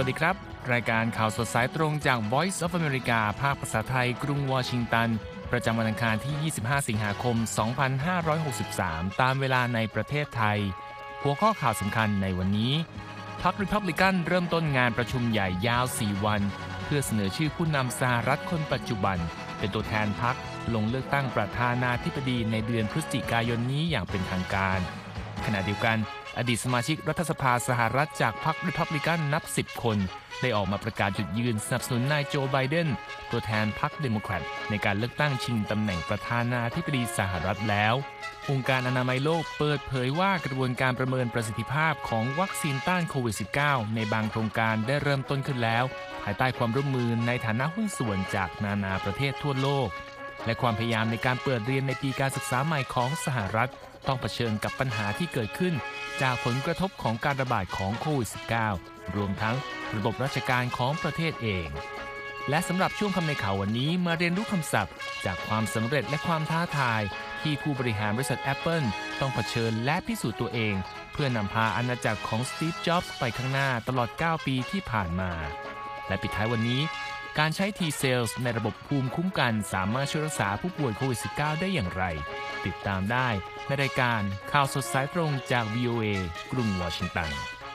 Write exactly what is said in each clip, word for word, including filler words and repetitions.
วัสดีครับรายการข่าวสดสายตรงจาก Voice of America ภาคภาษาไทยกรุงวอชิงตันประจำวันอังคารที่ยี่สิบห้าสิงหาคมสองพันห้าร้อยหกสิบสามตามเวลาในประเทศไทยหัวข้อข่าวสำคัญในวันนี้พรรค Republican เริ่มต้นงานประชุมใหญ่ยาวสี่วันเพื่อเสนอชื่อผู้นำสหรัฐคนปัจจุบันเป็นตัวแทนพรรคลงเลือกตั้งประธานาธิบดีในเดือนพฤศจิกายนนี้อย่างเป็นทางการขณะเดียวกันอดีตสมาชิกรัฐสภาสหรัฐจากพรรค Republican นับสิบคนได้ออกมาประกาศจุดยืนสนับสนุนนายโจไบเดนตัวแทนพรรคเดโมแครตในการเลือกตั้งชิงตำแหน่งประธานาธิบดีสหรัฐแล้วองค์การอนามัยโลกเปิดเผยว่ากระบวนการประเมินประสิทธิภาพของวัคซีนต้านโควิด สิบเก้า ในบางโครงการได้เริ่มต้นขึ้นแล้วภายใต้ความร่วมมือในฐานะหุ้นส่วนจากนานาประเทศทั่วโลกและความพยายามในการเปิดเรียนในปีการศึกษาใหม่ของสหรัฐต้องเผชิญกับปัญหาที่เกิดขึ้นจากผลกระทบของการระบาดของโควิด สิบเก้า รวมทั้งระบบราชการของประเทศเองและสำหรับช่วงคำในข่าววันนี้มาเรียนรู้คำศัพท์จากความสำเร็จและความท้าทายที่ผู้บริหารบริษัท Apple ต้องเผชิญและพิสูจน์ตัวเองเพื่อนำพาอาณาจักรของสตีฟ จ็อบส์ไปข้างหน้าตลอดเก้าปีที่ผ่านมาและปิดท้ายวันนี้การใช้ T-cells ในระบบภูมิคุ้มกันสามารถช่วยรักษาผู้ป่วยโควิด สิบเก้า ได้อย่างไรติดตามได้ในรายการข่าวสดสายตรงจาก วี โอ เอ กรุงวอชิงตัน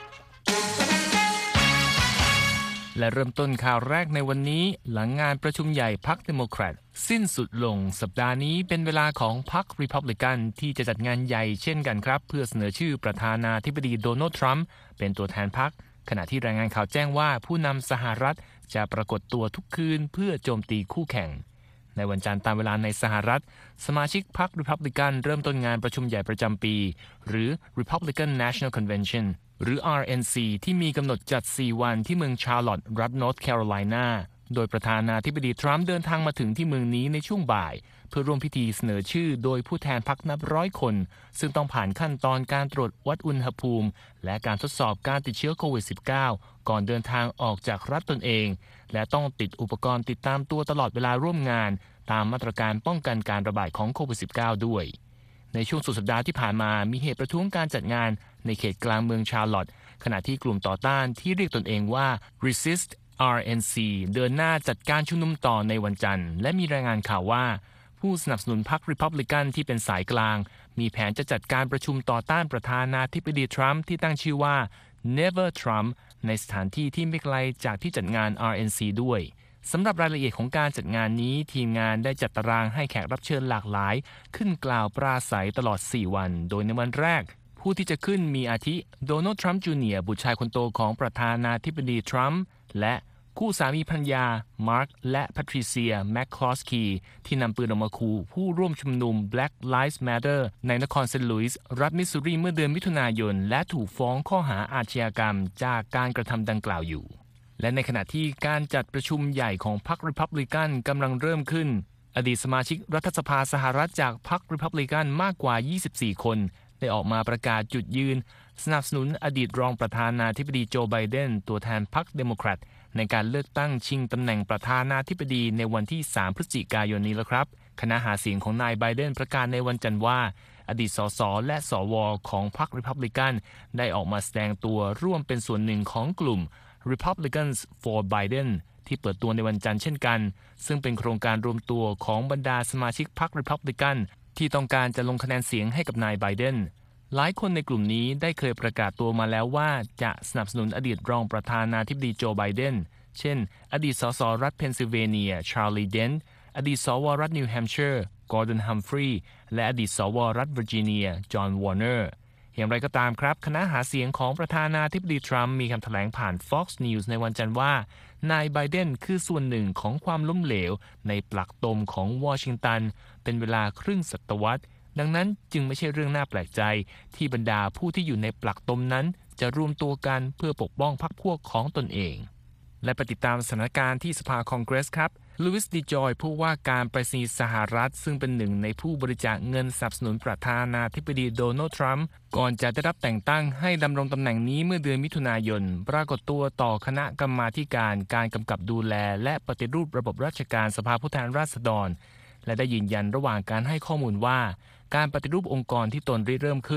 และเริ่มต้นข่าวแรกในวันนี้หลังงานประชุมใหญ่พรรคเดโมแครตสิ้นสุดลงสัปดาห์นี้เป็นเวลาของพรรครีพับลิกันที่จะจัดงานใหญ่เช่นกันครับเพื่อเสนอชื่อประธานาธิบดีโดนัลด์ทรัมป์เป็นตัวแทนพรรคขณะที่รายงานข่าวแจ้งว่าผู้นำสหรัฐจะปรากฏตัวทุกคืนเพื่อโจมตีคู่แข่งในวันจันทร์ตามเวลาในสหรัฐสมาชิกพรรค Republican เริ่มต้นงานประชุมใหญ่ประจำปีหรือ Republican National Convention หรือ อาร์ เอ็น ซี ที่มีกำหนดจัดสี่วันที่เมืองชาร์ลอตต์รัฐ North Carolina โดยประธานาธิบดีทรัมป์เดินทางมาถึงที่เมืองนี้ในช่วงบ่ายเพื่อร่วมพิธีเสนอชื่อโดยผู้แทนพรรคนับร้อยคนซึ่งต้องผ่านขั้นตอนการตรวจวัดอุณหภูมิและการทดสอบการติดเชื้อโควิด สิบเก้า ก่อนเดินทางออกจากรัฐตนเองและต้องติดอุปกรณ์ติดตามตัวตลอดเวลาร่วมงานตามมาตรการป้องกันการระบาดของโควิด สิบเก้า ด้วยในช่วงสุดสัปดาห์ที่ผ่านมามีเหตุประท้วงการจัดงานในเขตกลางเมืองชาร์ลอตต์ขณะที่กลุ่มต่อต้านที่เรียกตนเองว่า Resist อาร์ เอ็น ซี เดินหน้าจัดการชุมนุมต่อในวันจันทร์และมีรายงานข่าวว่าผู้สนับสนุนพรรค Republican ที่เป็นสายกลางมีแผนจะจัดการประชุมต่อต้านประธานาธิบดีทรัมป์ที่ตั้งชื่อว่า Never Trump ในสถานที่ที่ไม่ไกลจากที่จัดงาน อาร์ เอ็น ซี ด้วยสำหรับรายละเอียดของการจัดงานนี้ทีมงานได้จัดตารางให้แขกรับเชิญหลากหลายขึ้นกล่าวปราศัยตลอดสี่วันโดยในวันแรกผู้ที่จะขึ้นมีอาทิโดนัลด์ทรัมป์จูเนียร์บุตรชายคนโตของประธานาธิบดีทรัมป์และคู่สามีภรรยามาร์คและแพทริเซียแมคคลอสคีที่นำปืนออกมาขู่ผู้ร่วมชุมนุม Black Lives Matter ในนครเซนต์หลุยส์รัฐมิสซูรีเมื่อเดือนมิถุนายนและถูกฟ้องข้อหาอาชญากรรมจากการกระทำดังกล่าวอยู่และในขณะที่การจัดประชุมใหญ่ของพรรค Republican กำลังเริ่มขึ้นอดีตสมาชิกรัฐสภาสหรัฐจากพรรค Republican มากกว่ายี่สิบสี่คนได้ออกมาประกาศจุดยืนสนับสนุนอดีตรองประธานาธิบดีโจไบเดนตัวแทนพรรคเดโมแครตในการเลือกตั้งชิงตำแหน่งประธานาธิบดีในวันที่สามพฤศจิกายนนี้แล้วครับคณะหาเสียงของนายไบเดนประกาศในวันจันทร์ว่าอดีตสสและสวของพรรค Republican ได้ออกมาแสดงตัวร่วมเป็นส่วนหนึ่งของกลุ่ม Republicans for Biden ที่เปิดตัวในวันจันทร์เช่นกันซึ่งเป็นโครงการรวมตัวของบรรดาสมาชิกพรรค Republican ที่ต้องการจะลงคะแนนเสียงให้กับนายไบเดนหลายคนในกลุ่มนี้ได้เคยประกาศตัวมาแล้วว่าจะสนับสนุนอดีตรองประธานาธิบดีโจไบเดนเช่นอดีตสสรัฐเพนซิลเวเนียชาร์ลีเดนต์อดีตสวรัฐนิวแฮมป์ชัยร์กอร์ดอนฮัมฟรีย์และอดีตสวรัฐเวอร์จิเนียจอห์นวอร์เนอร์อย่างไรก็ตามครับคณะหาเสียงของประธานาธิบดีทรัมป์มีคำแถลงผ่าน Fox News ในวันจันทร์ว่านายไบเดนคือส่วนหนึ่งของความล้มเหลวในปลักตมของวอชิงตันเป็นเวลาครึ่งศตวรรษดังนั้นจึงไม่ใช่เรื่องน่าแปลกใจที่บรรดาผู้ที่อยู่ในปลักตมนั้นจะรวมตัวกันเพื่อปกป้องพรรคพวกของตนเองและไปติดตามสถานการณ์ที่สภาคองเกรสครับลูอิสดีจอยผู้ว่าการไปรษณีย์สหรัฐซึ่งเป็นหนึ่งในผู้บริจาคเงินสนับสนุนประธานาธิบดีโดนัลด์ทรัมป์ก่อนจะได้รับแต่งตั้งให้ดำรงตำแหน่งนี้เมื่อเดือนมิถุนายนปรากฏตัวต่อคณะกรรมาธิการการกำกับดูแลและปฏิรูประบบราชการสภาผู้แทนราษฎรและได้ยืนยันระหว่างการให้ข้อมูลว่าการปฏิรูปองค์กรที่ตนริเริ่มขึ้น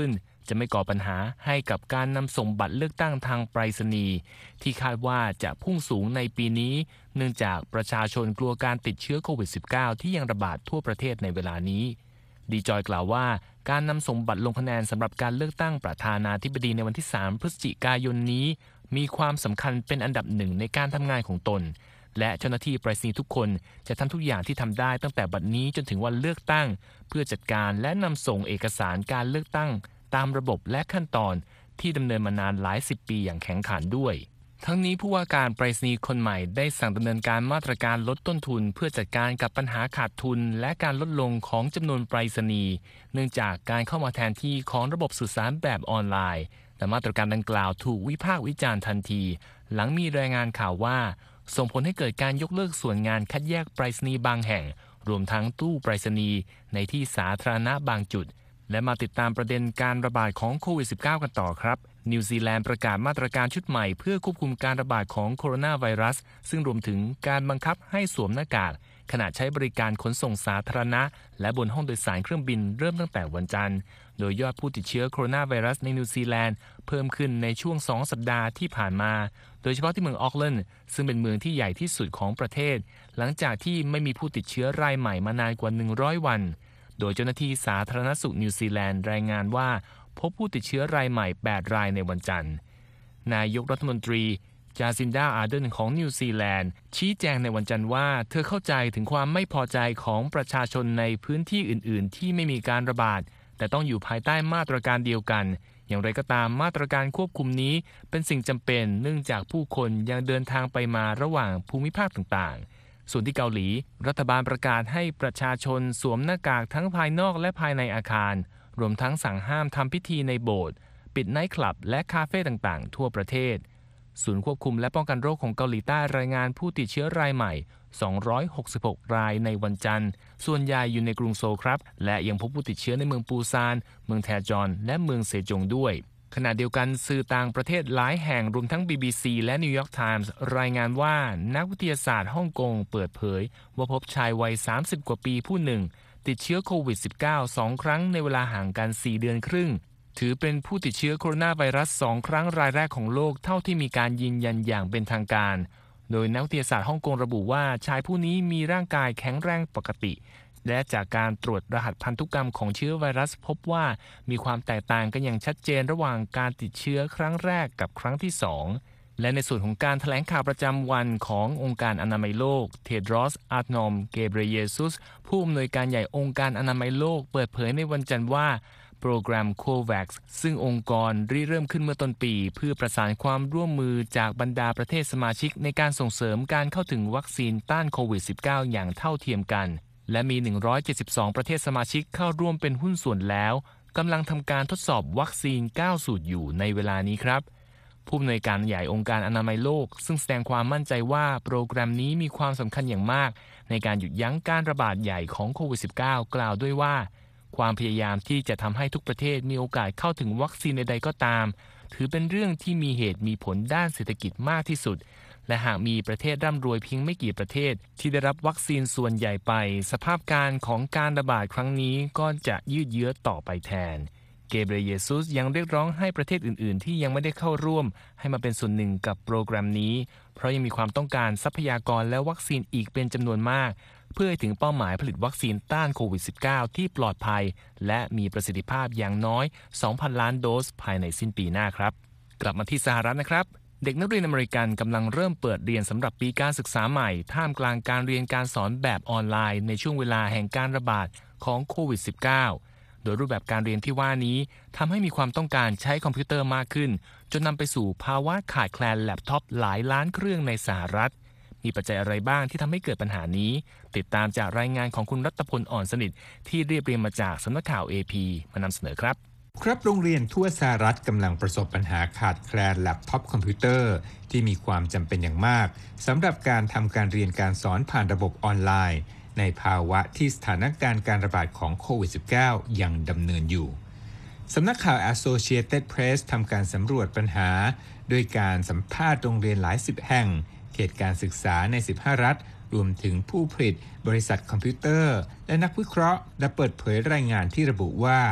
จะไม่ก่อปัญหาให้กับการนำส่งบัตรเลือกตั้งทางไปรษณีย์ที่คาดว่าจะพุ่งสูงในปีนี้เนื่องจากประชาชนกลัวการติดเชื้อโควิด สิบเก้า ที่ยังระบาดทั่วประเทศในเวลานี้ดีจอยกล่าวว่าการนำส่งบัตรลงคะแนนสำหรับการเลือกตั้งประธานาธิบดีในวันที่สามพฤศจิกายนนี้มีความสำคัญเป็นอันดับหนึ่งในการทำงานของตนและเจ้าหน้าที่ไปรษณีย์ทุกคนจะทำทุกอย่างที่ทำได้ตั้งแต่บัดนี้จนถึงวันเลือกตั้งเพื่อจัดการและนำส่งเอกสารการเลือกตั้งตามระบบและขั้นตอนที่ดำเนินมานานหลายสิบปีอย่างแข็งขันด้วยทั้งนี้ผู้ว่าการไปรษณีย์คนใหม่ได้สั่งดำเนินการมาตรการลดต้นทุนเพื่อจัดการกับปัญหาขาดทุนและการลดลงของจำนวนไปรษณีย์เนื่องจากการเข้ามาแทนที่ของระบบสื่อสารแบบออนไลน์แต่มาตรการดังกล่าวถูกวิพากษ์วิจารณ์ทันทีหลังมีรายงานข่าวว่าส่งผลให้เกิดการยกเลิกส่วนงานคัดแยกไปรษณีย์บางแห่งรวมทั้งตู้ไปรษณีย์ในที่สาธารณะบางจุดและมาติดตามประเด็นการระบาดของโควิด สิบเก้า กันต่อครับนิวซีแลนด์ประกาศมาตรการชุดใหม่เพื่อควบคุมการระบาดของโคโรนาไวรัสซึ่งรวมถึงการบังคับให้สวมหน้ากากขณะใช้บริการขนส่งสาธารณะและบนห้องโดยสารเครื่องบินเริ่มตั้งแต่วันจันทร์โดยยอดผู้ติดเชื้อโคโรนาไวรัสในนิวซีแลนด์เพิ่มขึ้นในช่วงสองสัปดาห์ที่ผ่านมาโดยเฉพาะที่เมืองออคแลนด์ซึ่งเป็นเมืองที่ใหญ่ที่สุดของประเทศหลังจากที่ไม่มีผู้ติดเชื้อรายใหม่มานานกว่าหนึ่งร้อยวันโดยเจ้าหน้าที่สาธารณสุขนิวซีแลนด์รายงานว่าพบผู้ติดเชื้อรายใหม่แปดรายในวันจันทร์นายกรัฐมนตรีจาซินดาอาร์เดนของนิวซีแลนด์ชี้แจงในวันจันทร์ว่าเธอเข้าใจถึงความไม่พอใจของประชาชนในพื้นที่อื่นๆที่ไม่มีการระบาดแต่ต้องอยู่ภายใต้มาตรการเดียวกันอย่างไรก็ตามมาตรการควบคุมนี้เป็นสิ่งจำเป็นเนื่องจากผู้คนยังเดินทางไปมาระหว่างภูมิภาคต่างๆส่วนที่เกาหลีรัฐบาลประกาศให้ประชาชนสวมหน้ากากทั้งภายนอกและภายในอาคารรวมทั้งสั่งห้ามทำพิธีในโบสถ์ปิดไนท์คลับและคาเฟ่ต่างๆทั่วประเทศศูนย์ควบคุมและป้องกันโรคของเกาหลีใต้รายงานผู้ติดเชื้อรายใหม่สองร้อยหกสิบหกรายในวันจันทร์ส่วนใหญ่อยู่ในกรุงโซลครับและยังพบผู้ติดเชื้อในเมืองปูซานเมืองแทจอนและเมืองเซจงด้วยขณะเดียวกันสื่อต่างประเทศหลายแห่งรวมทั้ง บี บี ซี และ New York Times รายงานว่านักวิทยาศาสตร์ฮ่องกงเปิดเผยว่าพบชายวัยสามสิบกว่าปีผู้หนึ่งติดเชื้อโควิด สิบเก้า สองครั้งในเวลาห่างกันสี่เดือนครึ่งถือเป็นผู้ติดเชื้อโคโรนาไวรัสสองครั้งรายแรกของโลกเท่าที่มีการยืนยันอย่างเป็นทางการโดยนักวิทยาศาสตร์ฮ่องกงระบุว่าชายผู้นี้มีร่างกายแข็งแรงปกติและจากการตรวจรหัสพันธุกรรมของเชื้อไวรัสพบว่ามีความแตกต่างกันอย่างชัดเจนระหว่างการติดเชื้อครั้งแรกกับครั้งที่สองและในส่วนของการแถลงข่าวประจำวันขององค์การอนามัยโลกเทดรอส อาธนอม เกเบรเยซุสผู้อำนวยการใหญ่องค์การอนามัยโลกเปิดเผยในวันจันทร์ว่าโปรแกรม โคแว็กซ์ ซึ่งองค์กรริเริ่มขึ้นเมื่อต้นปีเพื่อประสานความร่วมมือจากบรรดาประเทศสมาชิกในการส่งเสริมการเข้าถึงวัคซีนต้านโควิด สิบเก้า อย่างเท่าเทียมกันและมีหนึ่งร้อยเจ็ดสิบสองประเทศสมาชิกเข้าร่วมเป็นหุ้นส่วนแล้วกำลังทำการทดสอบวัคซีนเก้าสูตรอยู่ในเวลานี้ครับผู้อำนวยการใหญ่องค์การอนามัยโลกซึ่งแสดงความมั่นใจว่าโปรแกรมนี้มีความสำคัญอย่างมากในการหยุดยั้งการระบาดใหญ่ของโควิด สิบเก้า กล่าวด้วยว่าความพยายามที่จะทำให้ทุกประเทศมีโอกาสเข้าถึงวัคซีนใดๆก็ตามถือเป็นเรื่องที่มีเหตุมีผลด้านเศรษฐกิจมากที่สุดและหากมีประเทศร่ำรวยเพียงไม่กี่ประเทศที่ได้รับวัคซีนส่วนใหญ่ไปสภาพการของการระบาดครั้งนี้ก็จะยืดเยื้อต่อไปแทนเกเบรเยซุสยังเรียกร้องให้ประเทศอื่นๆที่ยังไม่ได้เข้าร่วมให้มาเป็นส่วนหนึ่งกับโปรแกรมนี้เพราะยังมีความต้องการทรัพยากรและวัคซีนอีกเป็นจำนวนมากเพื่อให้ถึงเป้าหมายผลิตวัคซีนต้านโควิด สิบเก้า ที่ปลอดภัยและมีประสิทธิภาพอย่างน้อย สองพัน ล้านโดสภายในสิ้นปีหน้าครับกลับมาที่สหรัฐนะครับเด็กนักเรียนอเมริกันกำลังเริ่มเปิดเรียนสำหรับปีการศึกษาใหม่ท่ามกลางการเรียนการสอนแบบออนไลน์ในช่วงเวลาแห่งการระบาดของโควิด สิบเก้า โดยรูปแบบการเรียนที่ว่านี้ทำให้มีความต้องการใช้คอมพิวเตอร์มากขึ้นจนนำไปสู่ภาวะขาดแคลนแล็ปท็อปหลายล้านเครื่องในสหรัฐมีปัจจัยอะไรบ้างที่ทำให้เกิดปัญหานี้ติดตามจากรายงานของคุณรัตพลอ่อนสนิทที่เรียบเรียงมาจากสำนักข่าว เอ พี มานำเสนอครับครับโรงเรียนทั่วสหรัฐกำลังประสบปัญหาขาดแคลนแล็ปท็อปคอมพิวเตอร์ที่มีความจำเป็นอย่างมากสำหรับการทำการเรียนการสอนผ่านระบบออนไลน์ในภาวะที่สถานการณ์การระบาดของโควิด สิบเก้า ยังดำเนินอยู่สำนักข่าว Associated Press ทำการสำรวจปัญหาโดยการสัมภาษณ์โรงเรียนหลายสิบแห่งเขตการศึกษาในสิบห้ารัฐรวมถึงผู้ผลิตบริษัทคอมพิวเตอร์และนักวิเคราะห์และเปิดเผยรายงานที่ระบุว่าผ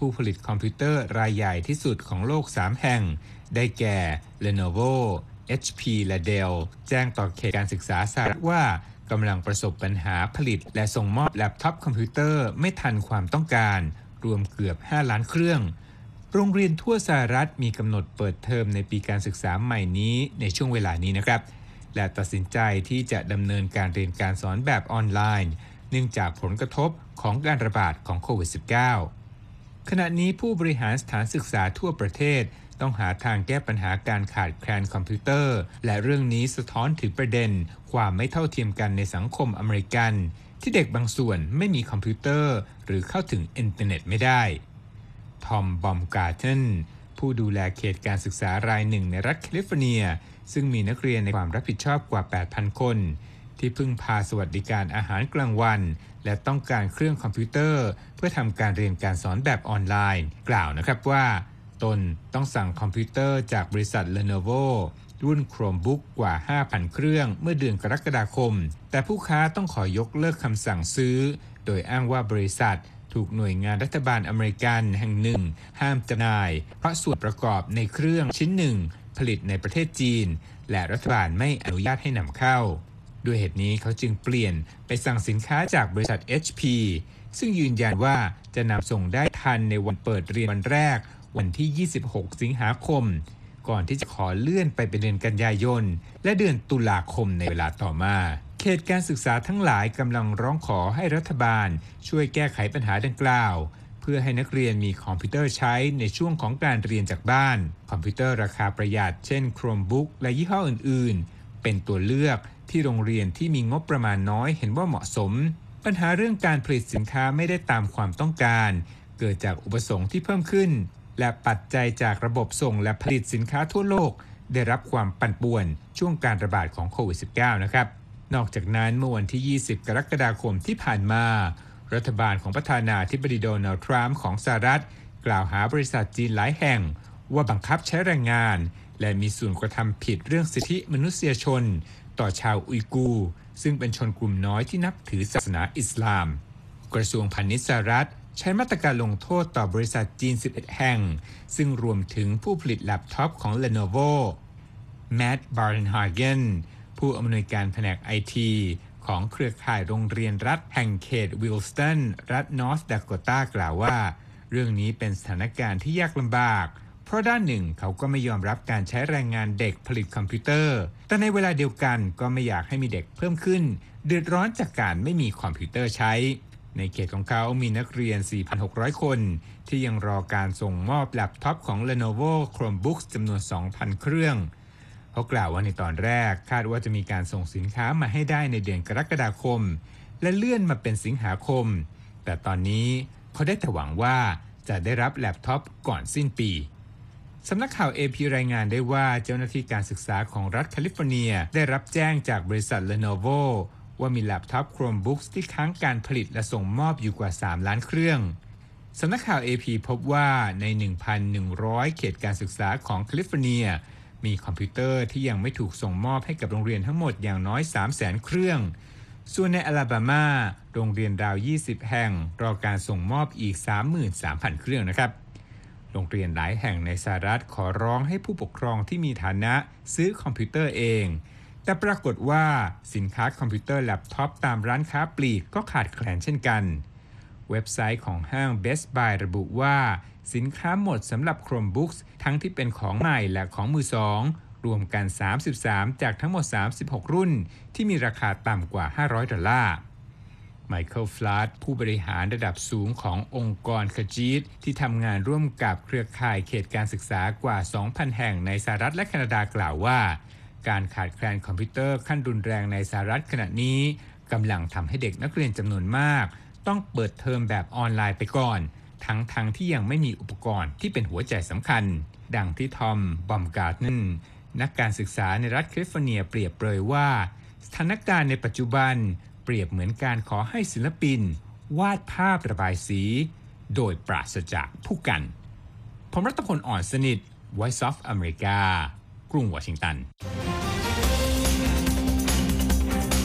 ผู้ผลิตคอมพิวเตอร์รายใหญ่ที่สุดของโลกสามแห่งได้แก่ Lenovo เอช พี และ Dell แจ้งต่อเขตการศึกษาสหรัฐว่ากำลังประสบปัญหาผลิตและส่งมอบแล็ปท็อปคอมพิวเตอร์ไม่ทันความต้องการรวมเกือบห้าล้านเครื่องโรงเรียนทั่วสหรัฐมีกำหนดเปิดเทอมในปีการศึกษาใหม่นี้ในช่วงเวลานี้นะครับและตัดสินใจที่จะดำเนินการเรียนการสอนแบบออนไลน์เนื่องจากผลกระทบของการระบาดของโควิด สิบเก้า ขณะนี้ผู้บริหารสถานศึกษาทั่วประเทศต้องหาทางแก้ปัญหาการขาดแคลนคอมพิวเตอร์และเรื่องนี้สะท้อนถึงประเด็นความไม่เท่าเทียมกันในสังคมอเมริกันที่เด็กบางส่วนไม่มีคอมพิวเตอร์หรือเข้าถึงอินเทอร์เน็ตไม่ได้ทอม บอมการ์เทนผู้ดูแลเขตการศึกษารายหนึ่งในรัฐแคลิฟอร์เนียซึ่งมีนักเรียนในความรับผิดชอบกว่า แปดพัน คนที่พึ่งพาสวัสดิการอาหารกลางวันและต้องการเครื่องคอมพิวเตอร์เพื่อทำการเรียนการสอนแบบออนไลน์กล่าวนะครับว่าตนต้องสั่งคอมพิวเตอร์จากบริษัท Lenovo รุ่น Chromebook กว่า ห้าพัน เครื่องเมื่อเดือนกรกฎาคมแต่ผู้ค้าต้องขอยกเลิกคำสั่งซื้อโดยอ้างว่าบริษัทถูกหน่วยงานรัฐบาลอเมริกันแห่งหนึ่งห้ามจำหน่ายเพราะส่วนประกอบในเครื่องชิ้นหนึ่งผลิตในประเทศจีนและรัฐบาลไม่อนุญาตให้นำเข้าด้วยเหตุนี้เขาจึงเปลี่ยนไปสั่งสินค้าจากบริษัท เอช พี ซึ่งยืนยันว่าจะนำส่งได้ทันในวันเปิดเรียนวันแรกวันที่ ยี่สิบหก สิงหาคมก่อนที่จะขอเลื่อนไปเป็นเดือนกันยายนและเดือนตุลาคมในเวลาต่อมาเขตการศึกษาทั้งหลายกำลังร้องขอให้รัฐบาลช่วยแก้ไขปัญหาดังกล่าวเพื่อให้นักเรียนมีคอมพิวเตอร์ใช้ในช่วงของการเรียนจากบ้านคอมพิวเตอร์ราคาประหยัดเช่น Chromebook และยี่ห้ออื่นๆเป็นตัวเลือกที่โรงเรียนที่มีงบประมาณน้อยเห็นว่าเหมาะสมปัญหาเรื่องการผลิตสินค้าไม่ได้ตามความต้องการเกิดจากอุปสงค์ที่เพิ่มขึ้นและปัจจัยจากระบบส่งและผลิตสินค้าทั่วโลกได้รับความปั่นป่วนช่วงการระบาดของโควิด สิบเก้า นะครับนอกจากนั้นเมื่อวันที่ ยี่สิบ กรกฎาคมที่ผ่านมารัฐบาลของประธานาธิบดีโดนัลด์ทรัมป์ของสหรัฐกล่าวหาบริษัทจีนหลายแห่งว่าบังคับใช้แรงงานและมีส่วนกระทำผิดเรื่องสิทธิมนุษยชนต่อชาวอุยกูร์ซึ่งเป็นชนกลุ่มน้อยที่นับถือศาสนาอิสลามกระทรวงพาณิชย์สหรัฐใช้มาตรการลงโทษต่อบริษัทจีนสิบเอ็ดแห่งซึ่งรวมถึงผู้ผลิตแล็ปท็อปของ Lenovo แมตต์ บาร์นฮาเกนผู้อำนวยการแผนก ไอ ที ของเครือข่ายโรงเรียนรัฐแห่งเขตวิลสตันรัฐนอร์ทดาโกตากล่าวว่าเรื่องนี้เป็นสถานการณ์ที่ยากลำบากเพราะด้านหนึ่งเขาก็ไม่ยอมรับการใช้แรงงานเด็กผลิตคอมพิวเตอร์แต่ในเวลาเดียวกันก็ไม่อยากให้มีเด็กเพิ่มขึ้นเดือดร้อนจากการไม่มีคอมพิวเตอร์ใช้ในเขตของเขามีนักเรียน สี่พันหกร้อย คนที่ยังรอการส่งมอบแล็ปท็อปของ Lenovo Chromebooks จำนวน สองพัน เครื่องเขากล่าวว่าในตอนแรกคาดว่าจะมีการส่งสินค้ามาให้ได้ในเดือนกรกฎาคมและเลื่อนมาเป็นสิงหาคมแต่ตอนนี้เขาได้แต่หวังว่าจะได้รับแล็ปท็อปก่อนสิ้นปีสำนักข่าว เอ พี รายงานได้ว่าเจ้าหน้าที่การศึกษาของรัฐแคลิฟอร์เนียได้รับแจ้งจากบริษัท Lenovo ว่ามีแล็ปท็อป Chromebooks ที่ค้างการผลิตและส่งมอบอยู่กว่าสามล้านเครื่องสำนักข่าว เอ พี พบว่าใน หนึ่งพันหนึ่งร้อย เขตการศึกษาของแคลิฟอร์เนียมีคอมพิวเตอร์ที่ยังไม่ถูกส่งมอบให้กับโรงเรียนทั้งหมดอย่างน้อย สามแสน เครื่องส่วนในอลาบามาโรงเรียนราว ยี่สิบ แห่งรอการส่งมอบอีก สามหมื่นสามพัน เครื่องนะครับโรงเรียนหลายแห่งในสหรัฐขอร้องให้ผู้ปกครองที่มีฐานะซื้อคอมพิวเตอร์เองแต่ปรากฏว่าสินค้าคอมพิวเตอร์แล็ปท็อปตามร้านค้าปลีกก็ขาดแคลนเช่นกันเว็บไซต์ของห้าง Best Buy ระบุว่าสินค้าหมดสำหรับ Chromebooks ทั้งที่เป็นของใหม่และของมือสองรวมกันสามสิบสามจากทั้งหมดสามสิบหกรุ่นที่มีราคาต่ำกว่าห้าร้อยดอลลาร์ไมเคิล ฟลัดผู้บริหารระดับสูงขององค์กรคจีดที่ทำงานร่วมกับเครือข่ายเขตการศึกษากว่า สองพัน แห่งในสหรัฐและแคนาดากล่าวว่าการขาดแคลนคอมพิวเตอร์ขั้นรุนแรงในสหรัฐขณะนี้กำลังทำให้เด็กนักเรียนจำนวนมากต้องเปิดเทอมแบบออนไลน์ไปก่อนทั้งๆ ท, ที่ยังไม่มีอุปกรณ์ที่เป็นหัวใจสำคัญดังที่ทอม บอมการ์ดนันนักการศึกษาในรัฐแคลิฟอร์เนียเปรียบเปรยว่าสถานการณ์ในปัจจุบันเปรียบเหมือนการขอให้ศิลปินวาดภาพระบายสีโดยปราศจากผู้กันผมรัตพล อ่อนสนิท Voice of America กรุงวอชิงตัน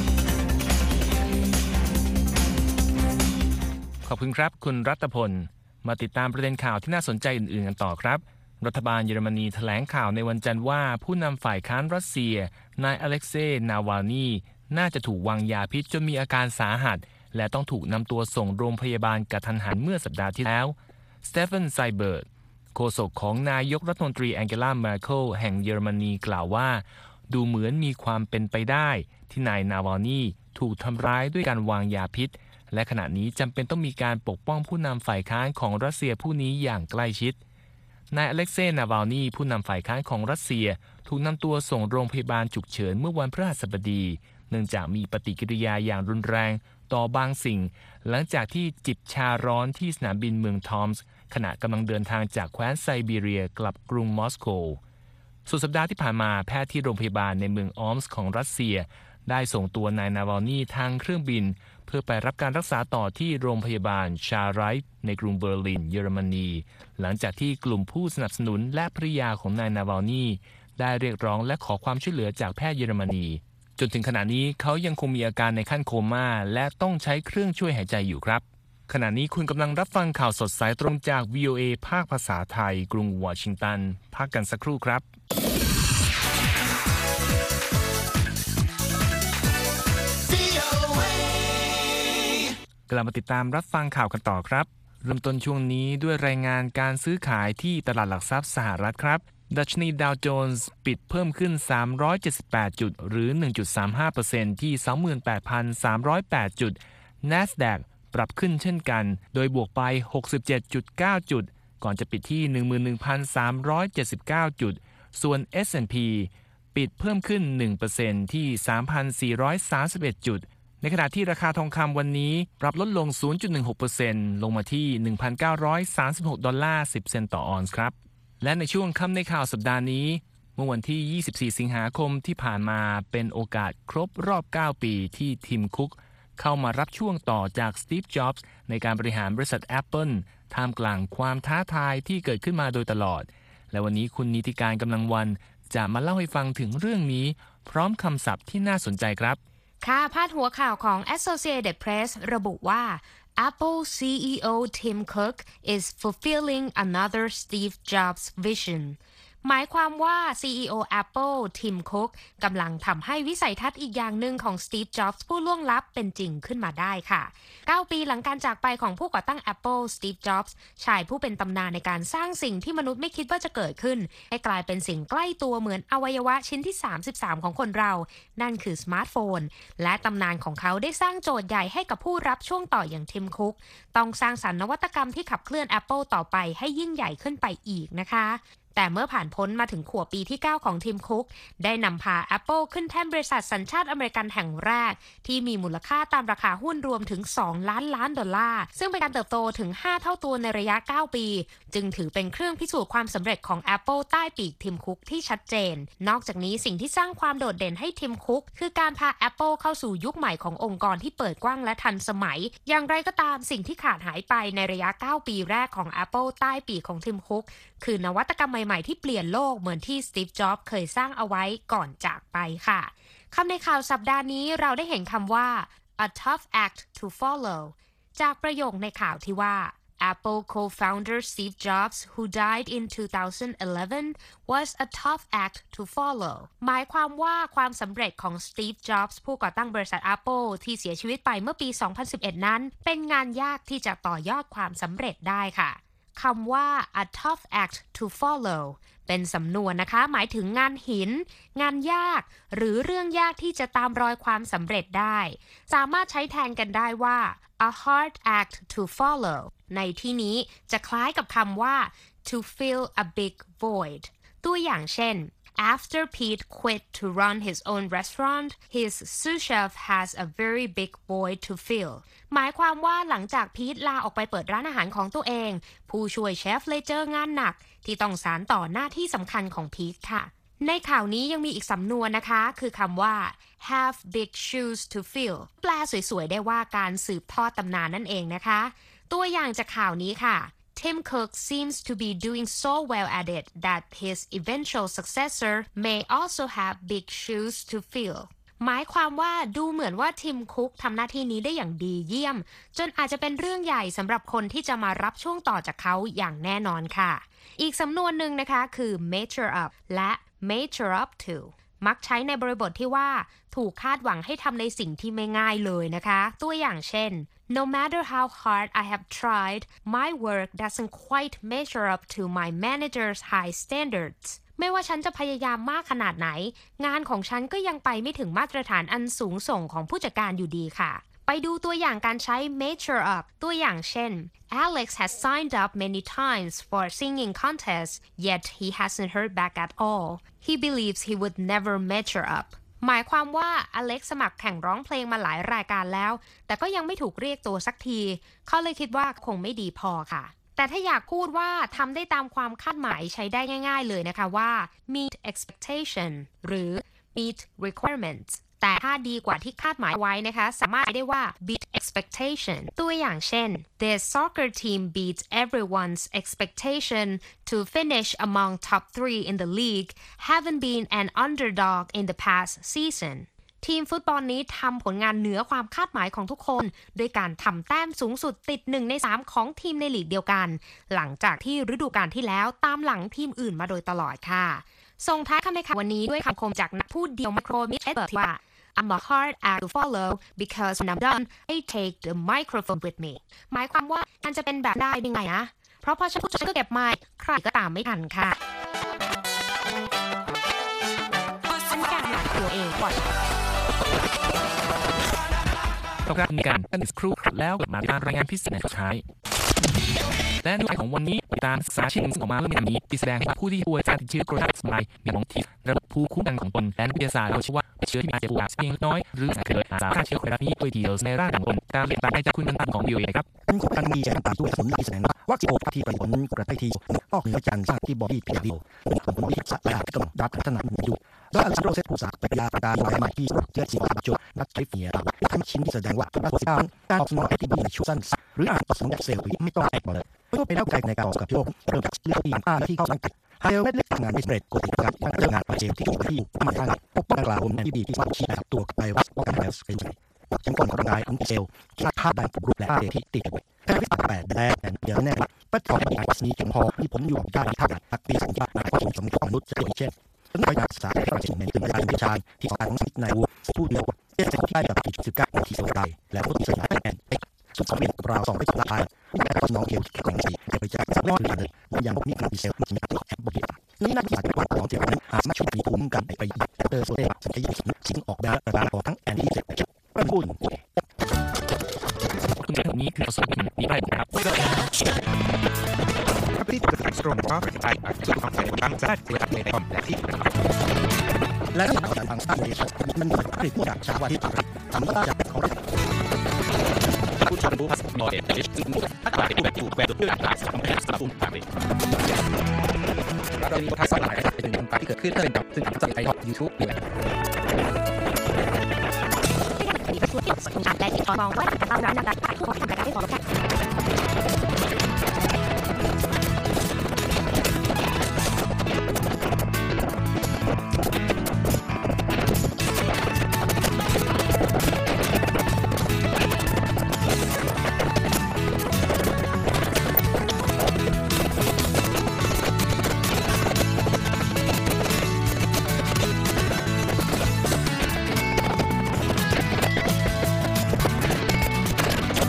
ขอบคุณครับคุณรัตพลมาติดตามประเด็นข่าวที่น่าสนใจอื่นๆกันต่อครับรัฐบาลเยอรมนีแถลงข่าวในวันจันทร์ว่าผู้นำฝ่ายค้านรัสเซียนายอเล็กเซย์นาวาลนีน่าจะถูกวางยาพิษจนมีอาการสาหัสและต้องถูกนำตัวส่งโรงพยาบาลกระทันหันเมื่อสัปดาห์ที่แล้วสเตฟานไซเบิร์ตโฆษกของนายกรัฐมนตรีแองเกลา เมอร์เคิลแห่งเยอรมนีกล่าวว่าดูเหมือนมีความเป็นไปได้ที่นายนาวาลนีถูกทำร้ายด้วยการวางยาพิษและขณะนี้จำเป็นต้องมีการปกป้องผู้นำฝ่ายค้านของรัสเซียผู้นี้อย่างใกล้ชิดนายอเล็กเซย์ นาวาลนีผู้นำฝ่ายค้านของรัสเซียถูกนำตัวส่งโรงพยาบาลฉุกเฉินเมื่อวันพฤหัสบดีเนื่องจากมีปฏิกิริยาอย่างรุนแรงต่อบางสิ่งหลังจากที่จิบชาร้อนที่สนามบินเมืองทอมส์ขณะกำลังเดินทางจากแคว้นไซบีเรียกลับกรุงมอสโกสุดสัปดาห์ที่ผ่านมาแพทย์ที่โรงพยาบาลในเมืองออมส์ของรัสเซียได้ส่งตัวนายนาวาลนีทางเครื่องบินเพื่อไปรับการรักษาต่อที่โรงพยาบาลชาไรท์ในกรุงเบอร์ลินเยอรมนีหลังจากที่กลุ่มผู้สนับสนุนและภริยาของนายนาวาลนีได้เรียกร้องและขอความช่วยเหลือจากแพทย์เยอรมนีจนถึงขณะนี้เขายังคงมีอาการในขั้นโคม่าและต้องใช้เครื่องช่วยหายใจอยู่ครับขณะนี้คุณกำลังรับฟังข่าวสดสายตรงจาก วี โอ เอ ภาคภาษาไทยกรุงวอชิงตันพักกันสักครู่ครับกลับมาติดตามรับฟังข่าวกันต่อครับเริ่มต้นช่วงนี้ด้วยรายงานการซื้อขายที่ตลาดหลักทรัพย์สหรัฐครับดัชนีดาวโจนส์ปิดเพิ่มขึ้นสามร้อยเจ็ดสิบแปดจุดหรือ หนึ่งจุดสามห้าเปอร์เซ็นต์ ที่ สองหมื่นแปดพันสามร้อยแปด จุด NASDAQ ปรับขึ้นเช่นกันโดยบวกไป หกสิบเจ็ดจุดเก้า จุดก่อนจะปิดที่ หนึ่งหมื่นหนึ่งพันสามร้อยเจ็ดสิบเก้า จุดส่วน เอส แอนด์ พี ปิดเพิ่มขึ้น หนึ่งเปอร์เซ็นต์ ที่ สามพันสี่ร้อยสามสิบเอ็ด จุดในขณะที่ราคาทองคำวันนี้ปรับลดลง ศูนย์จุดหนึ่งหกเปอร์เซ็นต์ ลงมาที่ หนึ่งพันเก้าร้อยสามสิบหก ดอลลาร์ สิบ เซนต์ต่อออนซ์ครับและในช่วงค่ำในข่าวสัปดาห์นี้เมื่อวันที่ ยี่สิบสี่ สิงหาคมที่ผ่านมาเป็นโอกาสครบรอบ เก้า ปีที่ทิมคุกเข้ามารับช่วงต่อจากสตีฟ จ็อบส์ในการบริหารบริษัท Apple ท่ามกลางความท้าทายที่เกิดขึ้นมาโดยตลอดและวันนี้คุณนิติการกำลังวันจะมาเล่าให้ฟังถึงเรื่องนี้พร้อมคำศัพท์ที่น่าสนใจครับค่ะพาดหัวข่าวของ Associated Press ระบุว่า Apple ซี อี โอ Tim Cook is fulfilling another Steve Jobs vision หมายความว่า ซี อี โอ Apple ทิมคุกกำลังทำให้วิสัยทัศน์อีกอย่างหนึ่งของ Steve Jobs ผู้ล่วงลับเป็นจริงขึ้นมาได้ค่ะเก้าปีหลังการจากไปของผู้ก่อตั้ง Apple Steve Jobs ชายผู้เป็นตำนานในการสร้างสิ่งที่มนุษย์ไม่คิดว่าจะเกิดขึ้นให้กลายเป็นสิ่งใกล้ตัวเหมือนอวัยวะชิ้นที่สามสิบสามของคนเรานั่นคือสมาร์ทโฟนและตำนานของเขาได้สร้างโจทย์ใหญ่ให้กับผู้รับช่วงต่ออย่างทิมคุกต้องสร้างสรรค์นวัตกรรมที่ขับเคลื่อน Apple ต่อไปให้ยิ่งใหญ่ขึ้นไปอีกนะคะแต่เมื่อผ่านพ้นมาถึงขวบปีที่เก้าของทิมคุกได้นำพา Apple ขึ้นแท่นบริษัทสัญชาติอเมริกันแห่งแรกที่มีมูลค่าตามราคาหุ้นรวมถึงสองล้านล้านดอลลาร์ซึ่งเป็นการเติบโตถึงห้าเท่าตัวในระยะเก้าปีจึงถือเป็นเครื่องพิสูจน์ความสำเร็จของ Apple ใต้ปีกทิมคุกที่ชัดเจนนอกจากนี้สิ่งที่สร้างความโดดเด่นให้ทิมคุกคือการพา Apple เข้าสู่ยุคใหม่ขององค์กรที่เปิดกว้างและทันสมัยอย่างไรก็ตามสิ่งที่ขาดหายไปในระยะเก้าปีแรกของ Apple ใต้ปีกของทิมคุกคือนวัตกรรมใหม่ๆที่เปลี่ยนโลกเหมือนที่สตีฟ จ็อบส์เคยสร้างเอาไว้ก่อนจากไปค่ะคำในข่าวสัปดาห์นี้เราได้เห็นคำว่า a tough act to follow จากประโยคในข่าวที่ว่า Apple co-founder Steve Jobs who died in two thousand eleven was a tough act to follow หมายความว่าความสำเร็จของ Steve Jobs ผู้ก่อตั้งบริษัท Apple ที่เสียชีวิตไปเมื่อปีสองพันสิบเอ็ดนั้นเป็นงานยากที่จะต่อยอดความสำเร็จได้ค่ะคำว่า a tough act to follow เป็นสำนวนนะคะหมายถึงงานหินงานยากหรือเรื่องยากที่จะตามรอยความสำเร็จได้สามารถใช้แทนกันได้ว่า a hard act to follow ในที่นี้จะคล้ายกับคำว่า to fill a big void ตัวอย่างเช่นAfter Pete quit to run his own restaurant, his sous chef has a very big void to fill. หมายความว่าหลังจากพีทลาออกไปเปิดร้านอาหารของตัวเองผู้ช่วยเชฟเลยเจองานหนักที่ต้องสานต่อหน้าที่สำคัญของพีทค่ะในข่าวนี้ยังมีอีกสำนวนนะคะคือคำว่า have big shoes to fill แปลสวยๆได้ว่าการสืบทอดตำนานนั่นเองนะคะตัวอย่างจากข่าวนี้ค่ะTim Cook seems to be doing so well at it that his eventual successor may also have big shoes to fill หมายความว่าดูเหมือนว่าทิมคุกทำหน้าที่นี้ได้อย่างดีเยี่ยมจนอาจจะเป็นเรื่องใหญ่สำหรับคนที่จะมารับช่วงต่อจากเขาอย่างแน่นอนค่ะอีกสำนวนหนึ่งนะคะคือ measure up และ measure up to มักใช้ในบริบทที่ว่าถูกคาดหวังให้ทำในสิ่งที่ไม่ง่ายเลยนะคะตัวอย่างเช่น No matter how hard I have tried, my work doesn't quite measure up to my manager's high standards. ไม่ว่าฉันจะพยายามมากขนาดไหนงานของฉันก็ยังไปไม่ถึงมาตรฐานอันสูงส่งของผู้จัดการอยู่ดีค่ะไปดูตัวอย่างการใช้ measure up ตัวอย่างเช่น Alex has signed up many times for a singing contest, yet he hasn't heard back at all. He believes he would never measure up. หมายความว่าอเล็กซ์สมัครแข่งร้องเพลงมาหลายรายการแล้วแต่ก็ยังไม่ถูกเรียกตัวสักทีเขาเลยคิดว่าคงไม่ดีพอค่ะแต่ถ้าอยากพูดว่าทำได้ตามความคาดหมายใช้ได้ง่ายๆเลยนะคะว่า meet expectation หรือ meet requirements แต่ถ้าดีกว่าที่คาดหมายไว้นะคะสามารถใช้ได้ว่า beat expectation ตัวอย่างเช่น Their soccer team beats everyone's expectation to finish among top three in the league, having been an underdog in the past seasonทีมฟุตบอลนี้ทำผลงานเหนือความคาดหมายของทุกคนโดยการทำแต้มสูงสุดติดหนึ่งในสามของทีมในลีกเดียวกันหลังจากที่ฤดูกาลที่แล้วตามหลังทีมอื่นมาโดยตลอดค่ะส่งท้ายคำในข่าววันนี้ด้วยคำคมจากนักพูดเดียวไมโครมิชเอเบิร์ตว่า I'm a hard act to follow because when I'm done I take the microphone with me หมายความว่าการจะเป็นแบบได้ยังไงนะเพราะพอฉันพูดฉันก็เก็บไมค์ใครก็ตามไม่ทันค่ะอันการหลักตัวเองก่อนครับมีการตั้งครูแล้วกลับมาการรายงานพิเศษในสุดท้ายและในของวันนี้ตามสาชิ่งออกมาเมื่อไม่นานนี้ที่แสดงว่าผู้ที่ป่วยจากติดเชื้อโควิด สิบเก้า มีของที่ระบบภูมิคุ้มกันของตนและนักวิทยาศาสตร์เราเชื่อว่าเชื้อที่มาจากผู้เพียงน้อยหรืออาจเกิดอาการเชื้อโควิดนี้ด้วยทีเดียวในร่างกายของตนการเรียนตามได้จากคุณนันท์ของ วี โอ เอ ครับเป็นของการมีแจ้งตามด้วยผลที่แสดงว่าวัคซีนโอที่ประโยชน์กระตุ้นที่นอกเหนือจากสร้างที่บอดี้เพียงเดียวเป็นผลที่สัตว์และกำลังดับพัฒนาอยู่โดยอัลซาโรเซตผู้สาไปยาประการลายใหม่ที่เชื้อสีบาโจนักใช้เฟียร์ทำชิ้นที่แสดงว่าตัวสิบเก้าการออกสมองแอคทีฟในช่วงสั้นหรืออาจต่อสมองเซลล์ไม่ต้องแอกมาเลยเพื่อไปแล้วไกลในการออกกับโยกเริ่มจากเลือดที่อ่านที่เข้าสังเกตไฮเอลเม็ดเล็กทำงานไม่สำเร็จกดติดการตั้งเรื่องงานไปเจมที่อยู่ที่มาทางปกป้องกลาผมที่บีที่สามชี้นะครับตัวไวรัสป้องกันไวรัสเป็นไงจังก่อนของร่างกายของเซลล์ที่คาดได้ถูกรูปและที่ติดอยู่แต่วิสัยแปดแดงเดี๋ยวแน่ปัจจุบันไวรัสนี้เพียงพอที่ผมอยู่กับการทักทักปีสองที่มาก็สมสมกับมนุษย์จะเช่นต้องไปศึกษาในสิ่งในตึกอาจารย์วิชาที่ของการของสิทธิ์ในวูผู้เดียวเจ็ดสิบที่ได้แบบที่สิบเก้าที่สองได้และผู้ที่สยายแอนเอ็กสุดสมเป็นราวสองไปสองทางที่แม่ก็น้องเกี่ยวกับกล่องสีแต่ไปจากสักน้อยเลยมันยังพวกนี้มันมีเซลล์มันมีตัวแอปบริการนี่นักวิชาการของเจ้านั้นอาจช่วยมีภูมิกันไปอีกเตอร์โซเดสัญญาณสิ่งออกแบบระบบทั้งแอนตี้เซลล์เป็นผู้หญิงคุณแม่คนนี้คือประสบการณ์ที่ได้ครับถ้าที่ปกติสตรงก็จะไปจุดของไฟบางชาติจะในคอมและที่และที่ทางสร้างในมันมีผลิตผู้จากชาวที่ทำมาจากของผู้ชมผู้พัฒนาเด็กเด็กซึ่งถ้าการที่แบบถูกแวดด้วยการสร้างแผนสร้างภูมิคุ้มกันเรามีทักษะหลายเป็นการที่เกิดขึ้นเรื่องกับซึ่งอาจจะไปทอดยูทูบด้วยที่ช่วยส่งการและติดต่อมองว่าตามร้านนักผู้ทำการได้ฟอลล์